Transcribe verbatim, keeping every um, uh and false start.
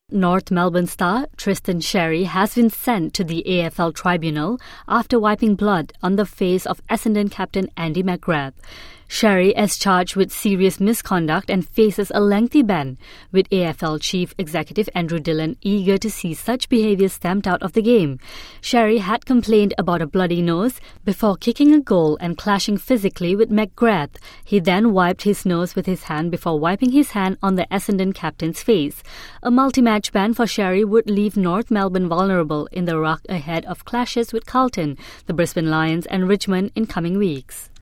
North Melbourne star Tristan Xerri has been sent to the A F L tribunal after wiping blood on the face of Essendon captain Andy McGrath. Xerri is charged with serious misconduct and faces a lengthy ban, with A F L Chief Executive Andrew Dillon eager to see such behaviour stamped out of the game. Xerri had complained about a bloody nose before kicking a goal and clashing physically with McGrath. He then wiped his nose with his hand before wiping his hand on the Essendon captain's face. A multi-match ban for Xerri would leave North Melbourne vulnerable in the ruck ahead of clashes with Carlton, the Brisbane Lions and Richmond in coming weeks.